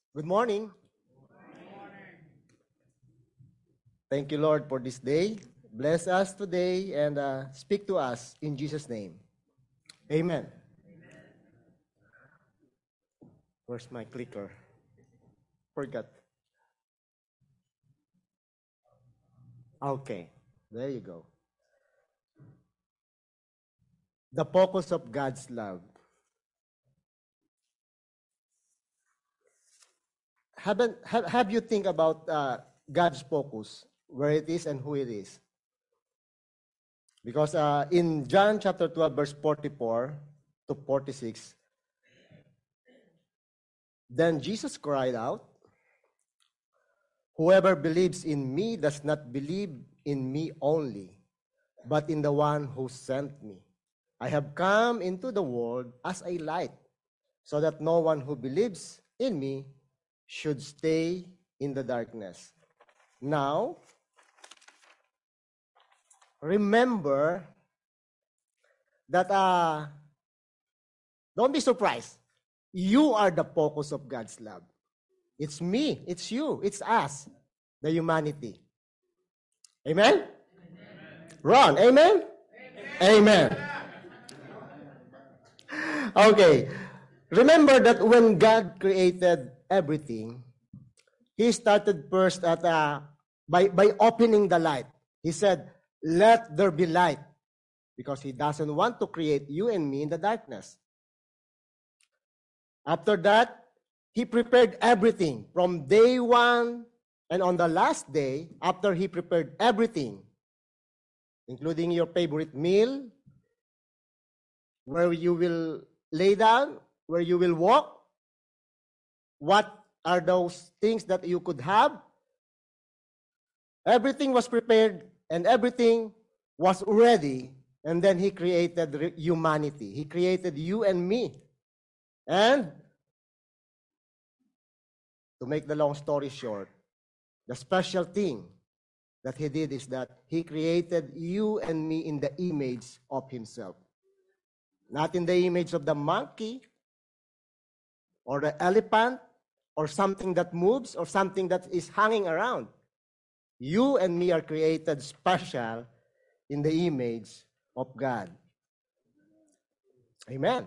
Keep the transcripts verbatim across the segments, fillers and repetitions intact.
Good morning. Thank you, Lord, for this day. Bless us today and uh, speak to us in Jesus' name. Amen. Where's my clicker? Forgot. Okay, there you go. The focus of God's love. Haven't, have, have you think about uh, God's focus, where it is and who it is? Because uh, in John chapter twelve, verse forty-four to forty-six, then Jesus cried out, "Whoever believes in me does not believe in me only, but in the one who sent me. I have come into the world as a light, so that no one who believes in me should stay in the darkness." Now, remember that, uh, don't be surprised. You are the focus of God's love. It's me, it's you, it's us, the humanity. Amen? Amen. Ron, amen? Amen. Amen. Okay. Remember that when God created everything, He started first at uh, by, by opening the light. He said, "Let there be light," because He doesn't want to create you and me in the darkness. After that, He prepared everything from day one, and on the last day, after He prepared everything, including your favorite meal, where you will lay down, where you will walk, what are those things that you could have? Everything was prepared and everything was ready. And then He created humanity. He created you and me. And to make the long story short, the special thing that He did is that He created you and me in the image of Himself. Not in the image of the monkey or the elephant or something that moves or something that is hanging around. You and me are created special in the image of God. Amen.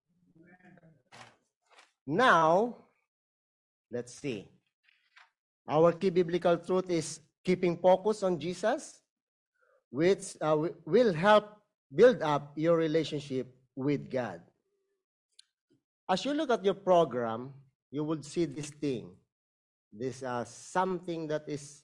Now, let's see. Our key biblical truth is keeping focus on Jesus, which uh, will help build up your relationship with God. As you look at your program, you would see this thing. This uh, something that is,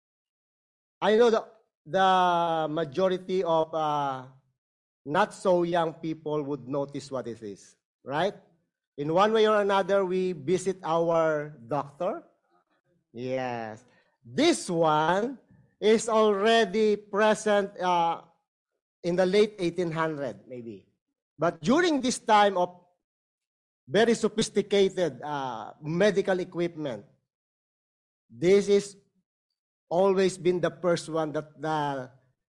I know the, the majority of uh, not so young people would notice what it is, right? In one way or another, we visit our doctor. Yes. This one is already present uh, in the late eighteen hundred, maybe. But during this time of very sophisticated uh, medical equipment, this is always been the first one that the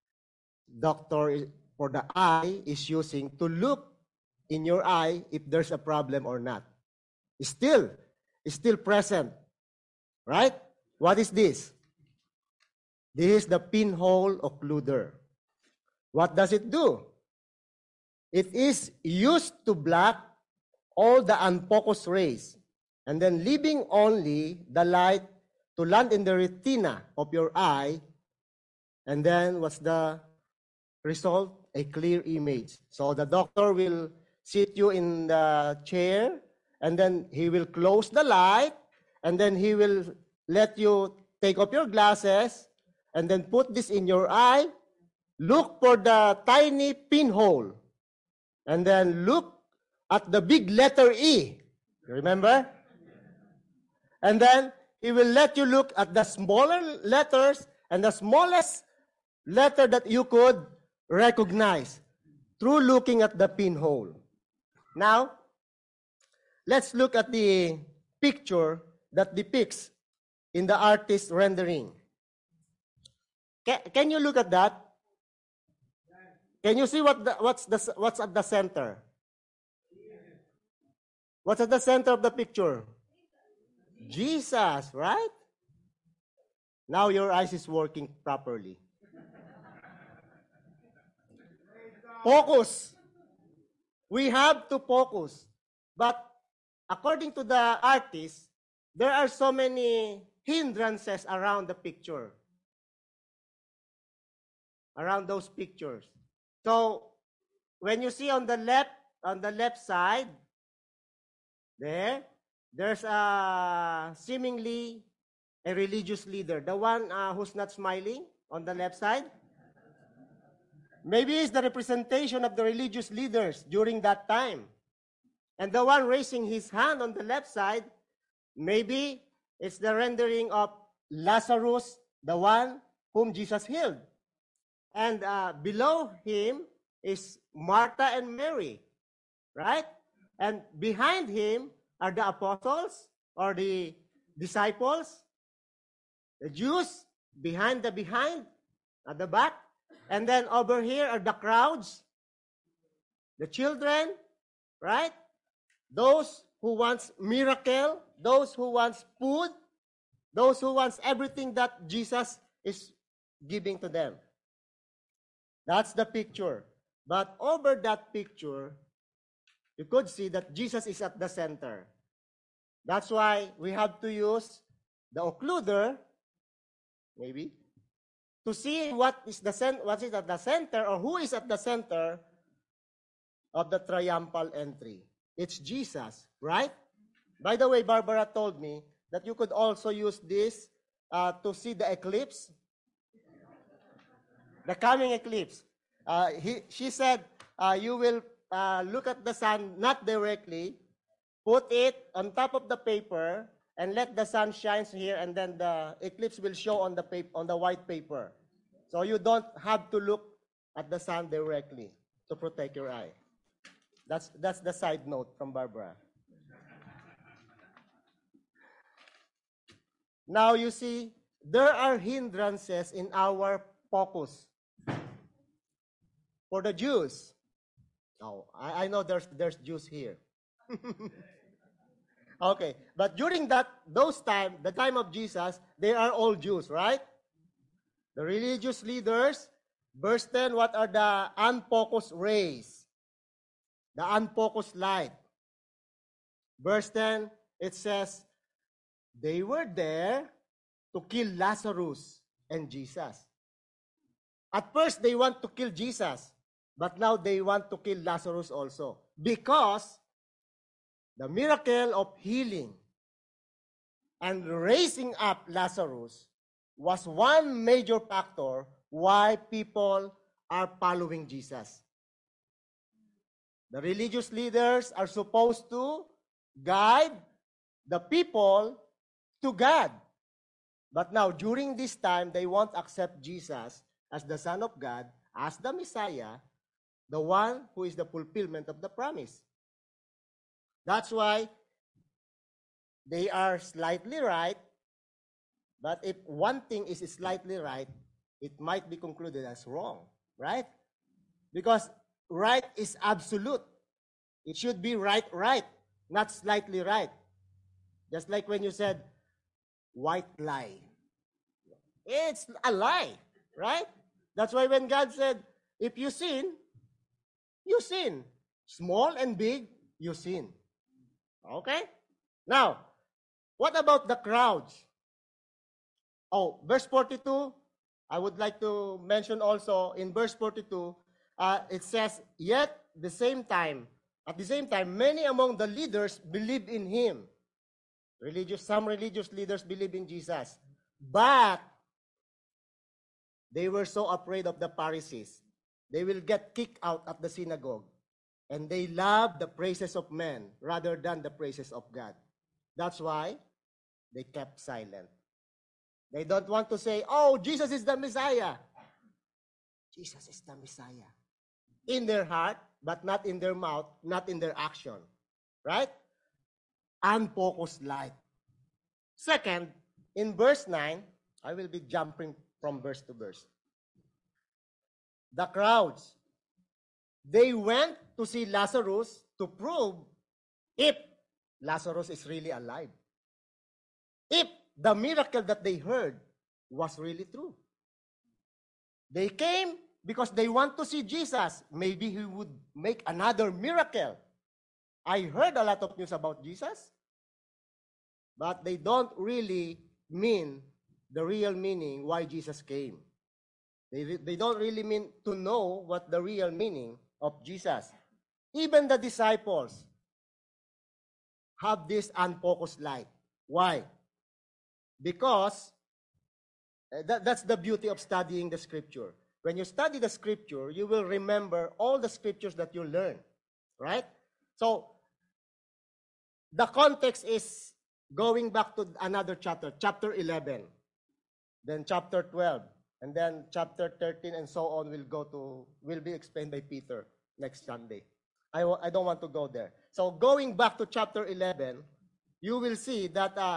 doctor for the eye is using to look in your eye if there's a problem or not. It's still, it's still present, right? What is this? This is the pinhole occluder. What does it do? It is used to block all the unfocused rays and then leaving only the light to land in the retina of your eye. And then what's the result? A clear image. So the doctor will sit you in the chair and then he will close the light and then he will let you take off your glasses and then put this in your eye. Look for the tiny pinhole and then look at the big letter E. Remember? And then he will let you look at the smaller letters and the smallest letter that you could recognize through looking at the pinhole. Now, let's look at the picture that depicts in the artist's rendering. Can, can you look at that? Can you see what the, what's, the, what's at the center? What's at the center of the picture? Jesus, right? Now your eyes is working properly. Focus. We have to focus. But according to the artist, there are so many hindrances around the picture, around those pictures. So when you see on the left, on the left side, there, there's a seemingly a religious leader. The one uh, who's not smiling on the left side, maybe it's the representation of the religious leaders during that time. And the one raising his hand on the left side, maybe it's the rendering of Lazarus, the one whom Jesus healed. And uh, below him is Martha and Mary, right? And behind him are the apostles or the disciples, the Jews behind the behind, at the back. And then over here are the crowds, the children, right? Those who wants miracle, those who wants food, those who wants everything that Jesus is giving to them. That's the picture. But over that picture, you could see that Jesus is at the center. That's why we have to use the occluder, maybe, to see what is the cent- what is at the center or who is at the center of the triumphal entry. It's Jesus, right? By the way, Barbara told me that you could also use this uh, to see the eclipse, the coming eclipse. Uh, he, she said uh, you will uh, look at the sun not directly, put it on top of the paper, and let the sun shine here, and then the eclipse will show on the paper, on the white paper. So you don't have to look at the sun directly to protect your eye. That's, that's the side note from Barbara. Now you see, there are hindrances in our focus. For the Jews, oh, I, I know there's, there's Jews here. Okay, but during that, those time, the time of Jesus, they are all Jews, right? The religious leaders, verse ten, what are the unfocused rays? The unfocused light. Verse ten, it says, they were there to kill Lazarus and Jesus. At first, they want to kill Jesus, but now they want to kill Lazarus also. Because the miracle of healing and raising up Lazarus was one major factor why people are following Jesus. The religious leaders are supposed to guide the people to God. But now, during this time, they won't accept Jesus as the Son of God, as the Messiah, the one who is the fulfillment of the promise. That's why they are slightly right, but if one thing is slightly right, it might be concluded as wrong, right? Because right is absolute. It should be right, right, not slightly right. Just like when you said, white lie. It's a lie, right? That's why when God said, if you sin, you sin. Small and big, you sin. Okay? Now, what about the crowds? Oh, verse forty-two, I would like to mention also in verse forty-two, uh, it says, yet the same time, at the same time, many among the leaders believed in him. Religious, some religious leaders believe in Jesus. But they were so afraid of the Pharisees. They will get kicked out of the synagogue. And they love the praises of men rather than the praises of God. That's why they kept silent. They don't want to say, oh, Jesus is the Messiah. Jesus is the Messiah. In their heart, but not in their mouth, not in their action. Right? Unfocused light. Second, in verse nine, I will be jumping from verse to verse. The crowds, they went to see Lazarus to prove if Lazarus is really alive. if the miracle that they heard was really true. They came because they want to see Jesus. Maybe he would make another miracle. I heard a lot of news about Jesus, but they don't really mean the real meaning why Jesus came. They, they don't really mean to know what the real meaning of Jesus. Even the disciples have this unfocused light. Why? Because that, that's the beauty of studying the scripture. When you study the scripture, you will remember all the scriptures that you learn, right? So, the context is going back to another chapter, chapter eleven, then chapter twelve, and then chapter thirteen, and so on will go to, will be explained by Peter next Sunday. I, I don't want to go there. So, going back to chapter eleven, you will see that uh,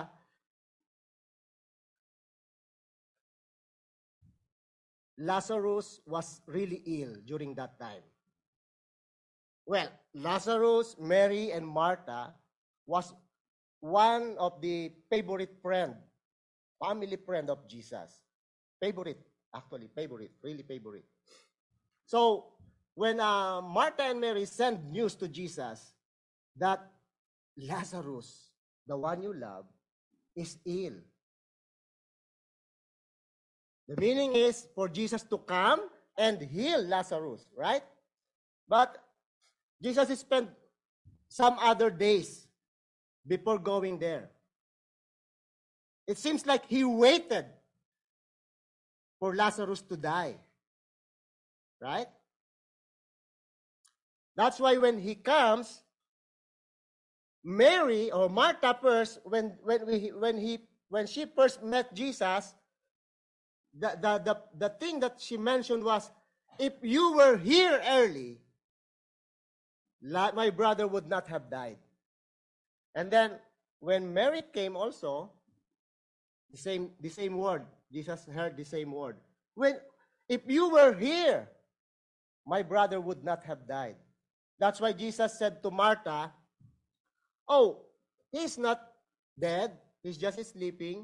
Lazarus was really ill during that time. Well, Lazarus, Mary, and Martha was one of the favorite friend, family friend of Jesus. Favorite, actually, favorite, really favorite. So, when uh, Martha and Mary sent news to Jesus that Lazarus, the one you love, is ill. The meaning is for Jesus to come and heal Lazarus, right? But Jesus spent some other days before going there. It seems like he waited for Lazarus to die, right? That's why when he comes, Mary or Martha first, when when we when he when she first met Jesus, the the the, the thing that she mentioned was, if you were here early, my brother would not have died. And then when Mary came also, the same the same word. Jesus heard the same word. When if you were here, my brother would not have died. That's why Jesus said to Martha, "Oh, he's not dead. He's just sleeping.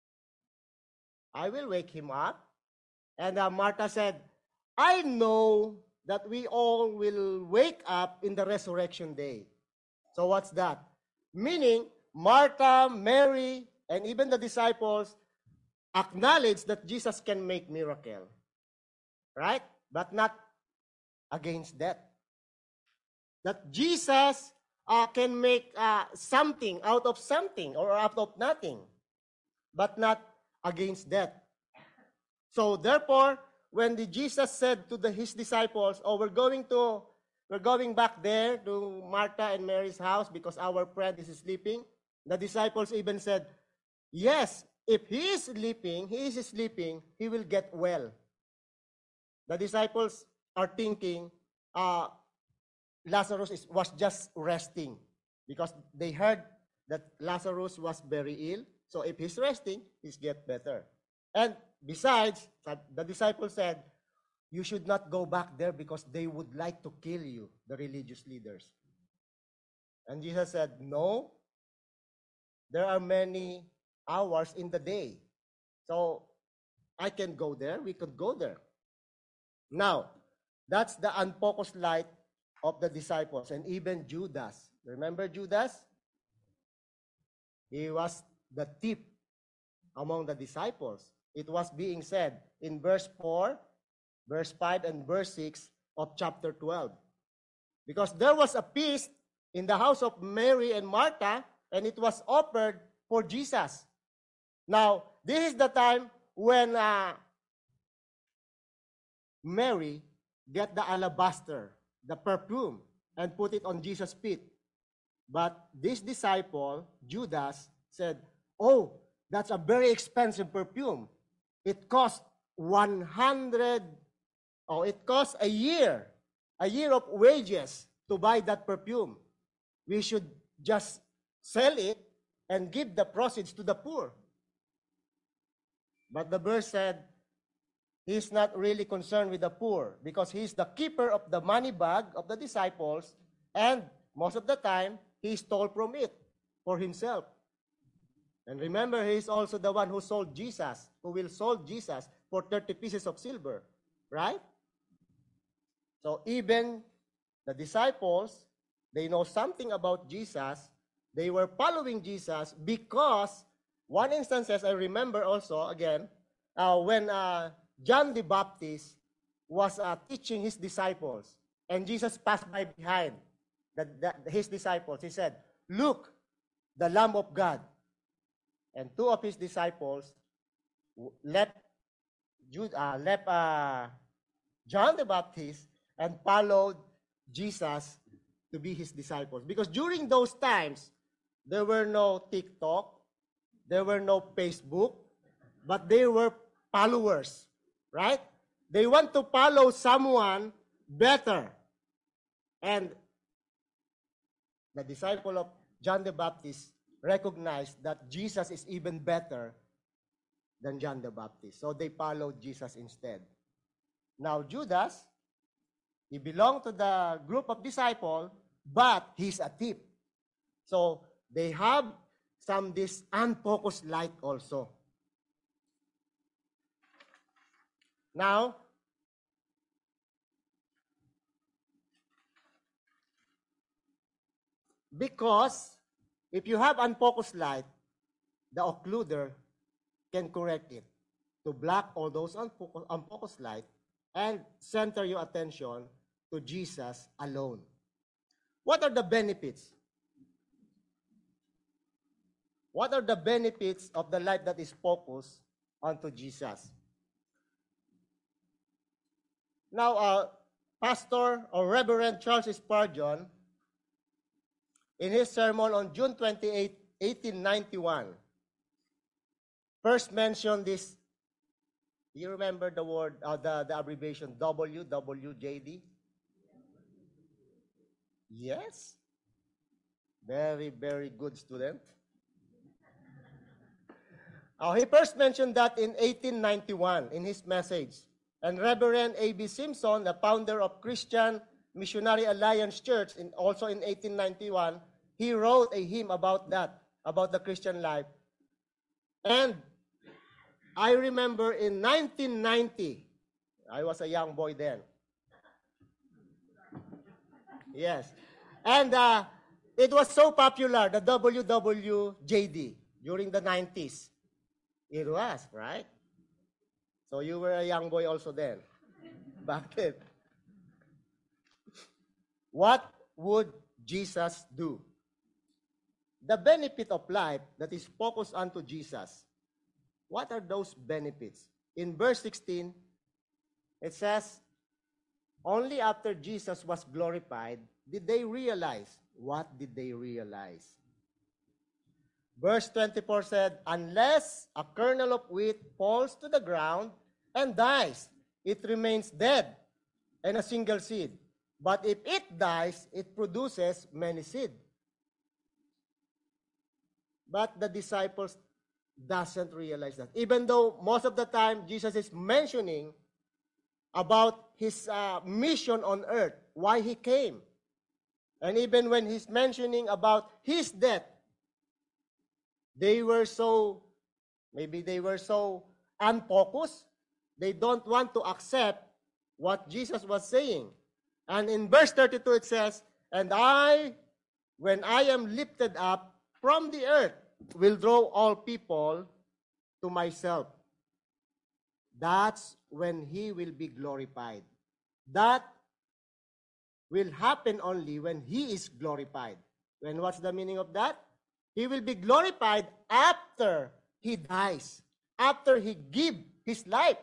I will wake him up." And uh, Martha said, "I know that we all will wake up in the resurrection day." So what's that? Meaning, Martha, Mary, and even the disciples acknowledge that Jesus can make miracle, right? But not against death. That Jesus uh, can make uh, something out of something or out of nothing, but not against death. So therefore, when the Jesus said to the, his disciples, "Oh, we're going to, we're going back there to Martha and Mary's house because our friend is sleeping," the disciples even said, "Yes, if he is sleeping, he is sleeping, he will get well." The disciples are thinking uh, Lazarus is, was just resting because they heard that Lazarus was very ill. So if he's resting, he's get better. And besides, the disciples said, "You should not go back there because they would like to kill you," the religious leaders. And Jesus said, "No, there are many hours in the day. So I can go there, we could go there." Now, that's the unfocused light of the disciples and even Judas. Remember Judas? He was the thief among the disciples. It was being said in verse four, verse five, and verse six of chapter twelve. Because there was a feast in the house of Mary and Martha, and it was offered for Jesus. Now, this is the time when uh, Mary get the alabaster, the perfume, and put it on Jesus' feet. But this disciple, Judas, said, "Oh, that's a very expensive perfume. It cost one hundred, oh, it cost a year, a year of wages to buy that perfume. We should just sell it and give the proceeds to the poor." But the verse said, he's not really concerned with the poor because he's the keeper of the money bag of the disciples, and most of the time, he stole from it for himself. And remember, he is also the one who sold Jesus, who will sold Jesus for thirty pieces of silver, right? So even the disciples, they know something about Jesus. They were following Jesus because one instance, as I remember also, again, uh, when uh, John the Baptist was uh, teaching his disciples, and Jesus passed by behind the, the, his disciples. He said, "Look, the Lamb of God." And two of his disciples left, Jude, uh, left uh, John the Baptist and followed Jesus to be his disciples. Because during those times, there were no TikTok, there were no Facebook, but they were followers, right? They want to follow someone better. And the disciple of John the Baptist recognized that Jesus is even better than John the Baptist. So they followed Jesus instead. Now Judas, he belonged to the group of disciples, but he's a thief. So they have some this unfocused light also. Now, because if you have unfocused light, the occluder can correct it to block all those unfocused, unfocused light and center your attention to Jesus alone. What are the benefits? What are the benefits of the light that is focused onto Jesus? Now, uh, Pastor or Reverend Charles Spurgeon, in his sermon on June twenty-eighth, eighteen ninety-one, first mentioned this. Do you remember the word, uh, the, the abbreviation W W J D? Yes. Very, very good student. Uh, he first mentioned that in eighteen ninety-one in his message. And Reverend A B Simpson, the founder of Christian Missionary Alliance Church, in, also in eighteen ninety-one, he wrote a hymn about that, about the Christian life. And I remember in nineteen ninety, I was a young boy then. Yes. And uh, it was so popular, the W W J D, during the nineties. It was, right? So you were a young boy also then, back then. What would Jesus do? The benefit of life that is focused onto Jesus. What are those benefits? In verse sixteen, it says, only after Jesus was glorified did they realize. What did they realize? Verse twenty-four said, unless a kernel of wheat falls to the ground and dies, it remains dead and a single seed. But if it dies, it produces many seed. But the disciples doesn't realize that. Even though most of the time Jesus is mentioning about his uh, mission on earth, why he came. And even when he's mentioning about his death, they were so, maybe they were so unfocused, they don't want to accept what Jesus was saying. And in verse thirty-two it says, and I, when I am lifted up from the earth, will draw all people to myself. That's when he will be glorified. That will happen only when he is glorified. When what's the meaning of that? He will be glorified after he dies, after he give his life.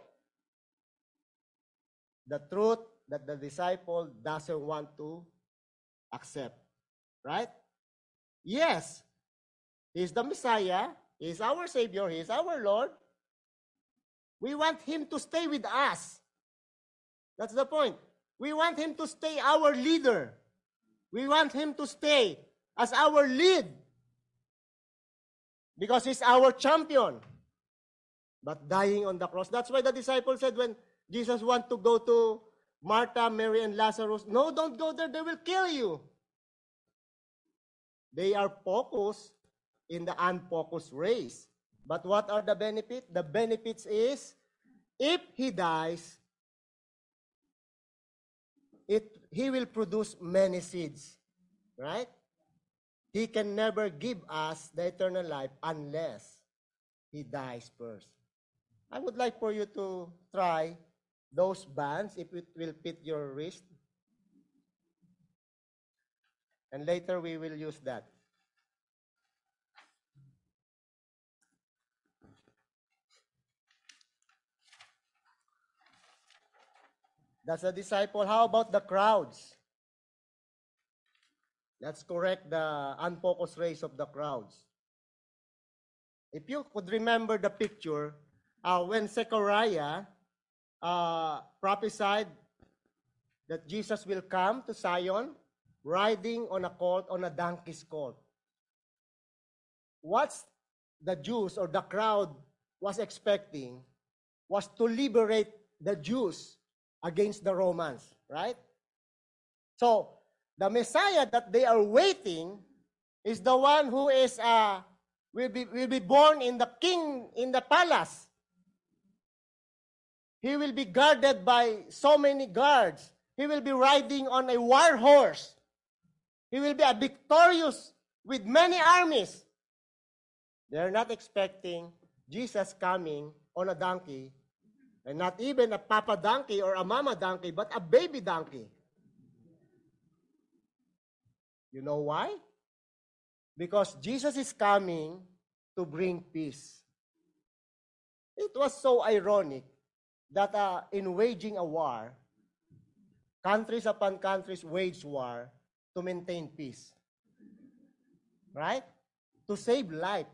The truth that the disciple doesn't want to accept. Right? Yes, he is the Messiah, he is our Savior, he is our Lord. We want him to stay with us. That's the point. We want him to stay our leader. We want him to stay as our lead. Because he's our champion. But dying on the cross. That's why the disciples said when Jesus wanted to go to Martha, Mary, and Lazarus, no, don't go there, they will kill you. They are focused in the unfocused race. But what are the benefits? The benefits is, if he dies, it, he will produce many seeds, right? He can never give us the eternal life unless he dies first. I would like for you to try those bands, if it will fit your wrist. And later we will use that. That's a disciple. How about the crowds? Let's correct the unfocused rays of the crowds. If you could remember the picture, uh, when Zechariah uh, prophesied that Jesus will come to Zion riding on a colt, on a donkey's colt. What the Jews or the crowd was expecting was to liberate the Jews against the Romans, right? So, the Messiah that they are waiting is the one who is uh, will be will be born in the king in the palace. He will be guarded by so many guards. He will be riding on a war horse. He will be a victorious with many armies. They are not expecting Jesus coming on a donkey, and not even a papa donkey or a mama donkey, but a baby donkey. You know why? Because Jesus is coming to bring peace. It was so ironic that uh, in waging a war, countries upon countries wage war to maintain peace. Right? To save life.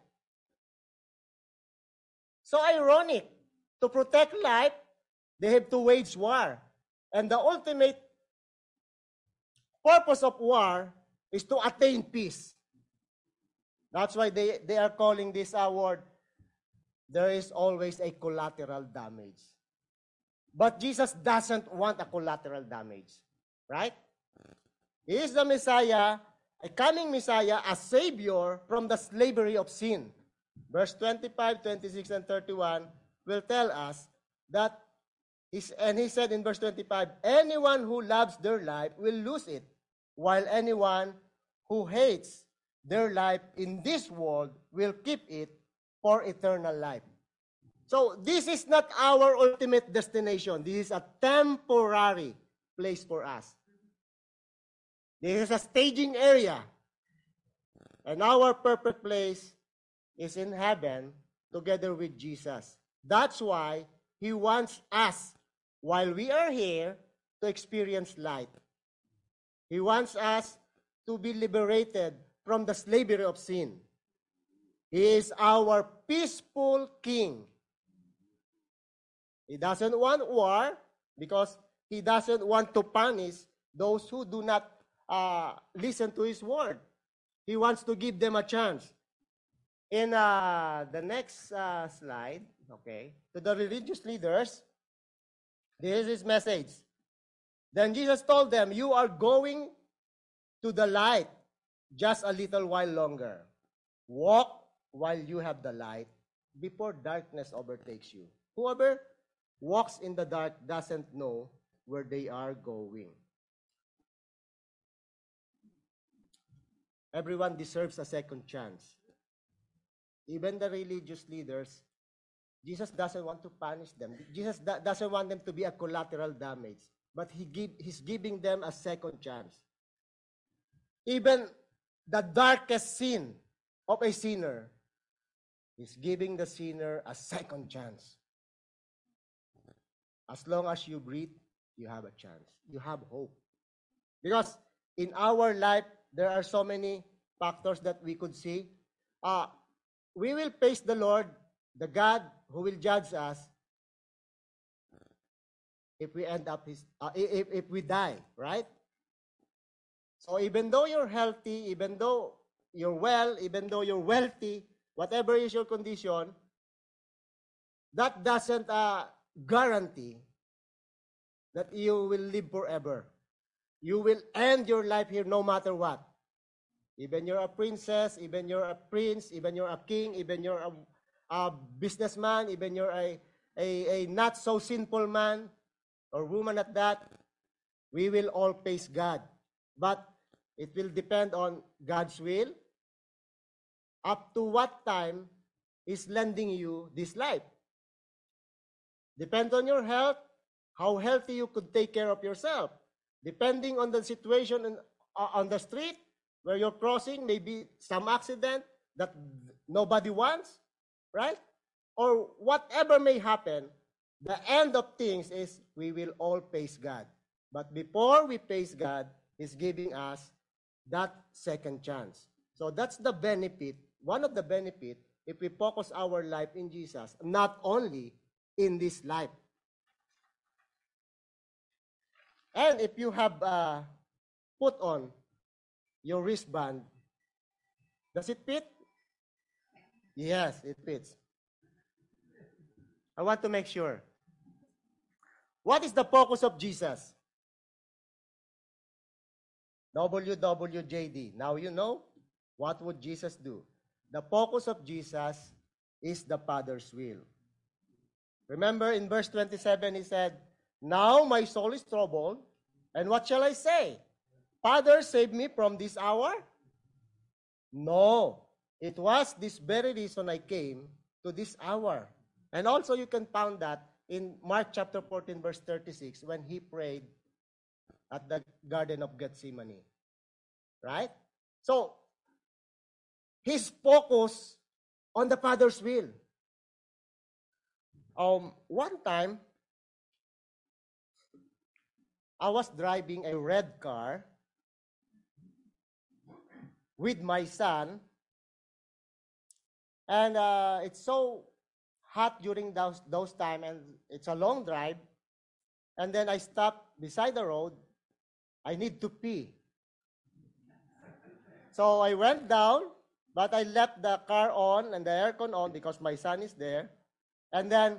So ironic. To protect life, they have to wage war. And the ultimate purpose of war is to attain peace. That's why they, they are calling this award, there is always a collateral damage. But Jesus doesn't want a collateral damage. Right? He is the Messiah, a coming Messiah, a Savior from the slavery of sin. Verse twenty-five, twenty-six, and thirty-one will tell us that, and he said in verse twenty-five, anyone who loves their life will lose it, while anyone who hates their life in this world will keep it for eternal life. So this is not our ultimate destination. This is a temporary place for us. This is a staging area. And our perfect place is in heaven together with Jesus. That's why he wants us, while we are here, to experience light. He wants us to be liberated from the slavery of sin. He is our peaceful king. He doesn't want war because he doesn't want to punish those who do not uh, listen to his word. He wants to give them a chance. In uh, the next uh, slide, okay, to the religious leaders, this is his message. Then Jesus told them, you are going to the light just a little while longer. Walk while you have the light before darkness overtakes you. Whoever walks in the dark doesn't know where they are going. Everyone deserves a second chance. Even the religious leaders, Jesus doesn't want to punish them. Jesus do- doesn't want them to be a collateral damage, but he give, he's giving them a second chance. Even the darkest sin of a sinner is giving the sinner a second chance. As long as you breathe, you have a chance. You have hope. Because in our life, there are so many factors that we could see. Uh, we will face the Lord, the God who will judge us if we end up his, uh, if, if we die, right? So even though you're healthy, even though you're well, even though you're wealthy, whatever is your condition, that doesn't uh, guarantee that you will live forever. You will end your life here no matter what. even you're a princess, even you're a prince, even you're a king, even you're a, a businessman, even you're a, a, a not so sinful man or woman at that, we will all face God. But it will depend on God's will. Up to what time is lending you this life. Depend on your health, how healthy you could take care of yourself. Depending on the situation in, uh, on the street where you're crossing, maybe some accident that nobody wants, right? Or whatever may happen, the end of things is we will all face God. But before we face God, He's giving us that second chance. So that's the benefit, one of the benefit, if we focus our life in Jesus, not only in this life. And if you have uh, put on your wristband, does it fit? Yes, it fits. I want to make sure. What is the focus of Jesus? W W J D. Now you know, what would Jesus do? The focus of Jesus is the Father's will. Remember in verse twenty-seven, he said, now my soul is troubled, and what shall I say? Father, save me from this hour? No, it was this very reason I came to this hour. And also you can find that in Mark chapter fourteen, verse thirty-six, when he prayed at the Garden of Gethsemane. Right? So, his focus on the Father's will. Um, one time, I was driving a red car with my son, and uh, it's so hot during those those time, and it's a long drive. And then I stopped beside the road. I need to pee, so I went down, but I left the car on and the aircon on because my son is there. And then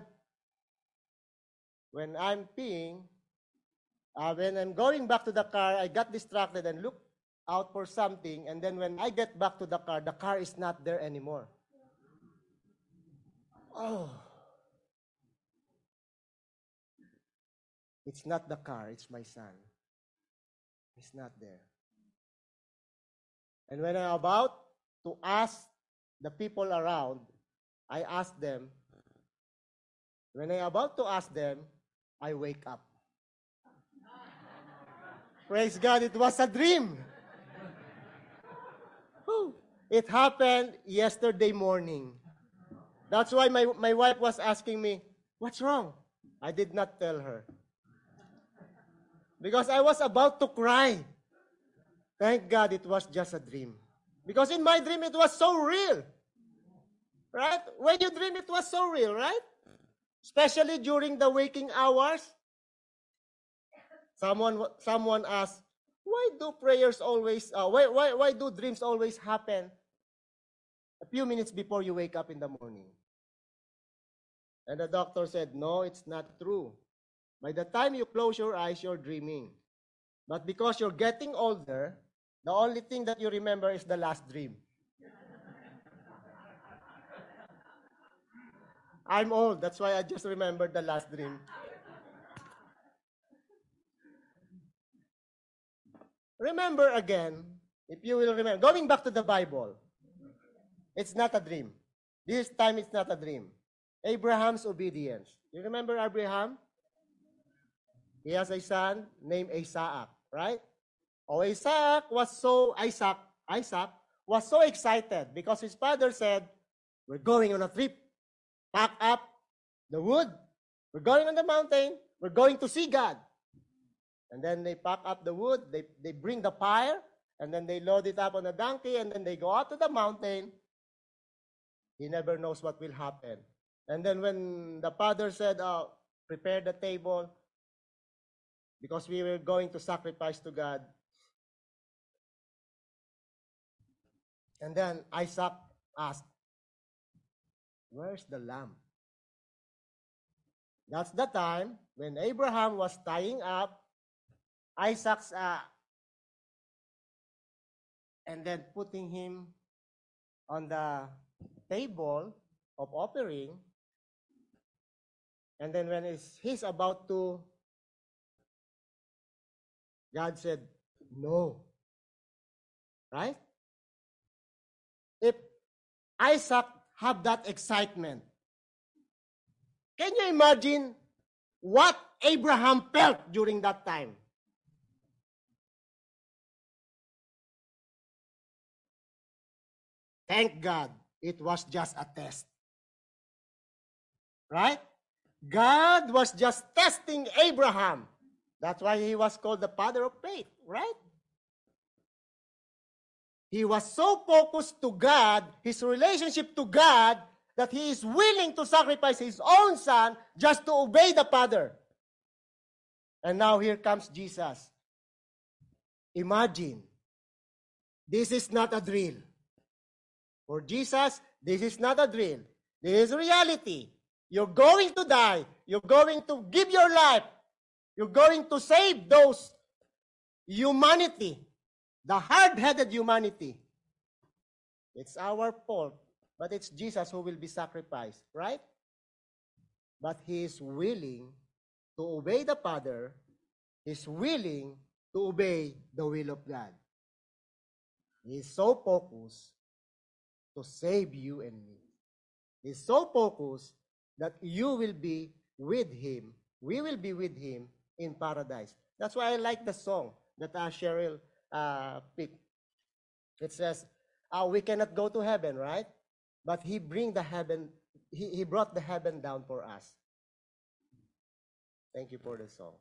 when I'm peeing, uh, when I'm going back to the car, I got distracted and looked out for something. And then when I get back to the car, the car is not there anymore. Oh. It's not the car, it's my son. He's not there. And when I'm about to ask the people around, I ask them, when I'm about to ask them, I wake up. Praise God, it was a dream. Whew. It happened yesterday morning. That's why my, my wife was asking me, what's wrong? I did not tell her. Because I was about to cry. Thank God it was just a dream. Because in my dream, it was so real. Right? When you dream, it was so real, right? Especially during the waking hours. Someone someone asked, why do prayers always, uh, why, why, why do dreams always happen a few minutes before you wake up in the morning? And the doctor said, no, it's not true. By the time you close your eyes, you're dreaming. But because you're getting older, the only thing that you remember is the last dream. I'm old, that's why I just remembered the last dream. Remember again, if you will remember, going back to the Bible, it's not a dream. This time it's not a dream. Abraham's obedience. You remember Abraham? He has a son named Isaac, right? Oh, Isaac was so, Isaac, Isaac was so excited because his father said, we're going on a trip. Pack up the wood. We're going on the mountain. We're going to see God. And then they pack up the wood. They, they bring the fire. And then they load it up on a donkey. And then they go out to the mountain. He never knows what will happen. And then when the father said, oh, prepare the table, because we were going to sacrifice to God. And then Isaac asked, where's the lamb? That's the time when Abraham was tying up Isaac's uh, and then putting him on the table of offering. And then when he's, he's about to, God said, no. Right? If Isaac have that excitement, can you imagine what Abraham felt during that time? Thank God it was just a test. Right? God was just testing Abraham. That's why he was called the father of faith, right? He was so focused to God, his relationship to God, that he is willing to sacrifice his own son just to obey the Father. And now here comes Jesus. Imagine, this is not a drill. For Jesus, this is not a drill. This is reality. You're going to die. You're going to give your life. You're going to save those humanity, the hard-headed humanity. It's our fault, but it's Jesus who will be sacrificed, right? But he is willing to obey the Father. He's willing to obey the will of God. He is so focused to save you and me. He's so focused that you will be with him. We will be with him in paradise. That's why I like the song that uh, Cheryl uh, picked. It says, uh, we cannot go to heaven, right? But he bring the heaven, he, he brought the heaven down for us. Thank you for the song.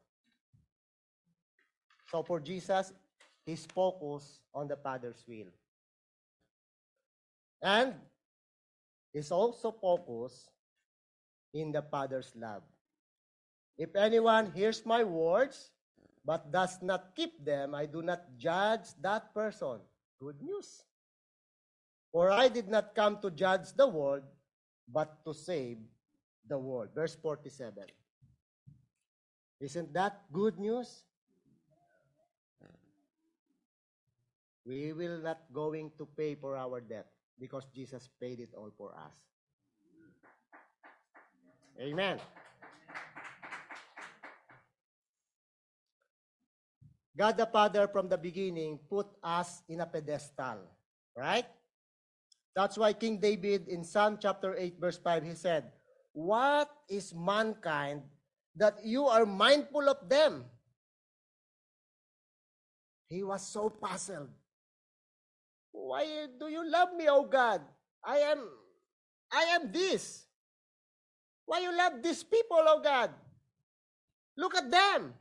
So for Jesus, he's focused on the Father's will. And he's also focused in the Father's love. If anyone hears my words, but does not keep them, I do not judge that person. Good news. For I did not come to judge the world, but to save the world. Verse forty-seven. Isn't that good news? We will not going to pay for our debt because Jesus paid it all for us. Amen. God the Father from the beginning put us in a pedestal, right? That's why King David in Psalm chapter eight verse five, he said, what is mankind that you are mindful of them? He was so puzzled. Why do you love me, O God? I am, I am this. Why you love these people, O God? Look at them.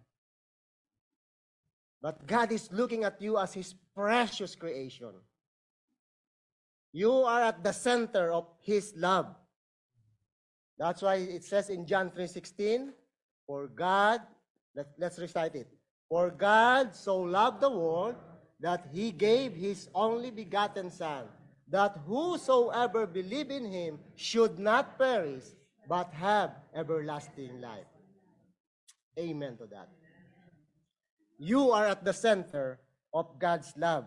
But God is looking at you as his precious creation. You are at the center of his love. That's why it says in John three sixteen, for God, let, let's recite it. For God so loved the world that he gave his only begotten Son, that whosoever believe in him should not perish, but have everlasting life. Amen to that. You are at the center of God's love.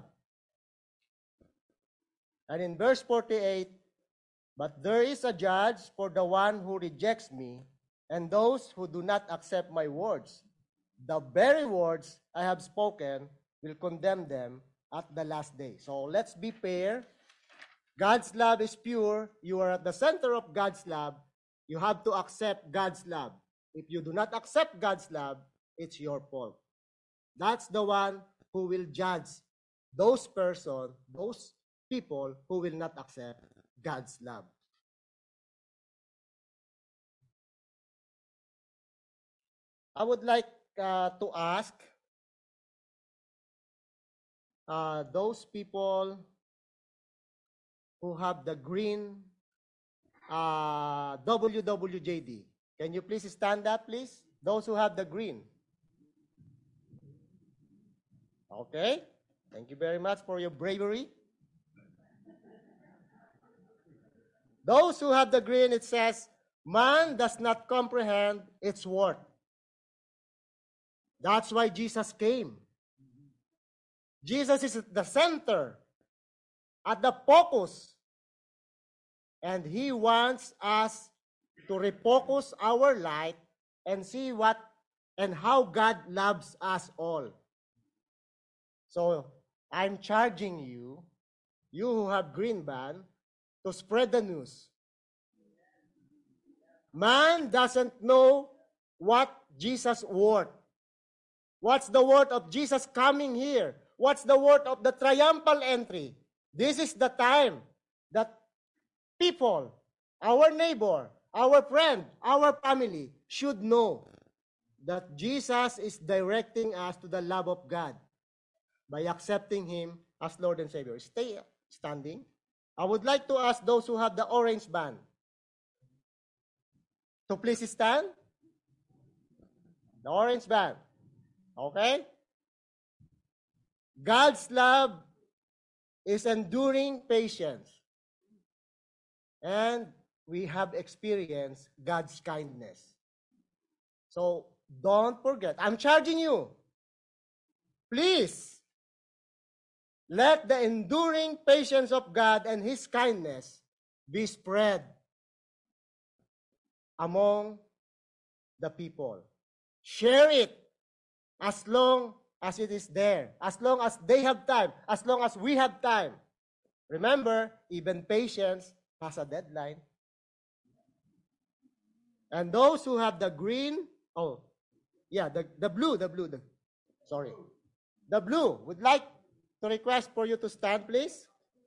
And in verse forty-eight, but there is a judge for the one who rejects me, and those who do not accept my words. The very words I have spoken will condemn them at the last day. So let's be fair. God's love is pure. You are at the center of God's love. You have to accept God's love. If you do not accept God's love, it's your fault. That's the one who will judge those person, those people who will not accept God's love. I would like uh, to ask uh, those people who have the green uh, W W J D. Can you please stand up, please? Those who have the green. Okay. Thank you very much for your bravery. Those who have the green, it says, man does not comprehend its worth. That's why Jesus came. Jesus is at the center at the focus. And He wants us to refocus our light and see what and how God loves us all. So, I'm charging you, you who have green band, to spread the news. Man doesn't know what Jesus' word. What's the word of Jesus coming here? What's the word of the triumphal entry? This is the time that people, our neighbor, our friend, our family should know that Jesus is directing us to the love of God by accepting Him as Lord and Savior. Stay standing. I would like to ask those who have the orange band to please stand. The orange band. Okay? God's love is enduring patience. And we have experienced God's kindness. So, don't forget. I'm charging you. Please, let the enduring patience of God and His kindness be spread among the people. Share it as long as it is there, as long as they have time, as long as we have time. Remember, even patience has a deadline. And those who have the green, oh, yeah, the, the blue, the blue, the, sorry. The blue, would like to request for you to stand, please.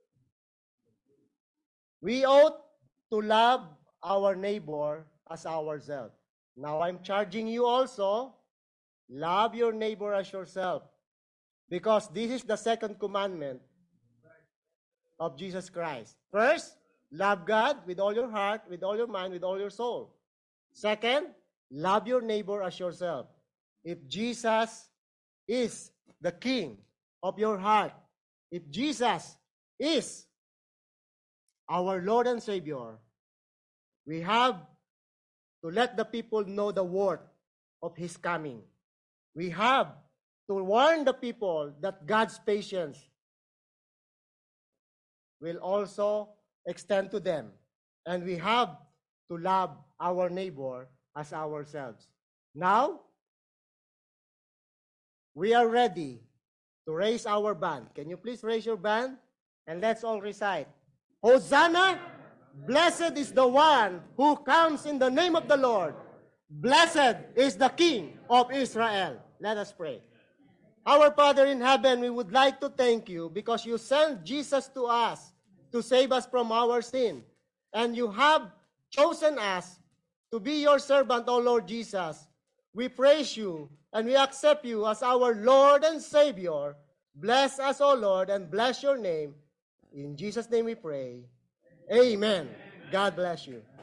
We ought to love our neighbor as ourselves. Now I'm charging you also, love your neighbor as yourself. Because this is the second commandment of Jesus Christ. First, love God with all your heart, with all your mind, with all your soul. Second, love your neighbor as yourself. If Jesus is the King of your heart, if Jesus is our Lord and Savior, we have to let the people know the worth of His coming. We have to warn the people that God's patience will also extend to them. And we have to love our neighbor as ourselves. Now, we are ready to raise our band. Can you please raise your band? And let's all recite. Hosanna! Blessed is the one who comes in the name of the Lord. Blessed is the King of Israel. Let us pray. Our Father in heaven, we would like to thank you because you sent Jesus to us to save us from our sin. And you have chosen us to be your servant, O Lord Jesus. We praise you and we accept you as our Lord and Savior. Bless us, O Lord, and bless your name. In Jesus' name we pray. Amen. God bless you.